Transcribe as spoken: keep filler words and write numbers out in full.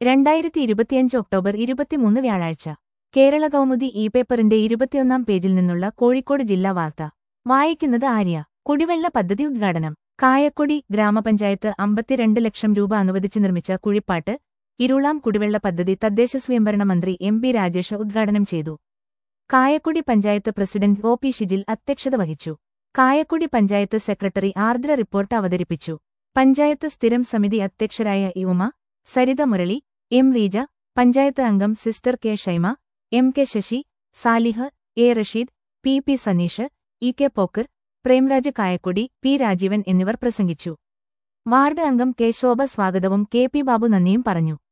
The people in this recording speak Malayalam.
രണ്ടായിരത്തി ഇരുപത്തിയഞ്ച് ഒക്ടോബർ ഇരുപത്തിമൂന്ന് വ്യാഴാഴ്ച കേരള കൗമുദി ഇ പേപ്പറിന്റെ ഇരുപത്തിയൊന്നാം പേജിൽ നിന്നുള്ള കോഴിക്കോട് ജില്ലാ വാർത്ത വായിക്കുന്നത് ആര്യ. കുടിവെള്ള പദ്ധതി ഉദ്ഘാടനം. കായക്കൊടി ഗ്രാമപഞ്ചായത്ത് അമ്പത്തിരണ്ട് ലക്ഷം രൂപ അനുവദിച്ച് നിർമ്മിച്ച കുഴിപ്പാട്ട് ഇരുളാം കുടിവെള്ള പദ്ധതി തദ്ദേശ സ്വയംഭരണ മന്ത്രി എം പി രാജേഷ് ഉദ്ഘാടനം ചെയ്തു. Kayakkodi panchayat president O P Shijil അധ്യക്ഷത വഹിച്ചു. കായക്കൊടി പഞ്ചായത്ത് സെക്രട്ടറി ആർദ്ര റിപ്പോർട്ട് അവതരിപ്പിച്ചു. പഞ്ചായത്ത് സ്ഥിരം സമിതി അധ്യക്ഷരായ ഇ ഉമ, സരിത മുരളി, എം റീജ, പഞ്ചായത്ത് അംഗം sister K Shaima, M K Sasi, Salih, A Rasheed, P P Saneesh, E K Pokker, Premraj Kayakkodi, P Rajeevan എന്നിവർ പ്രസംഗിച്ചു. വാർഡ് അംഗം കെ ശോഭ സ്വാഗതവും കെ പി ബാബു നന്ദിയും പറഞ്ഞു.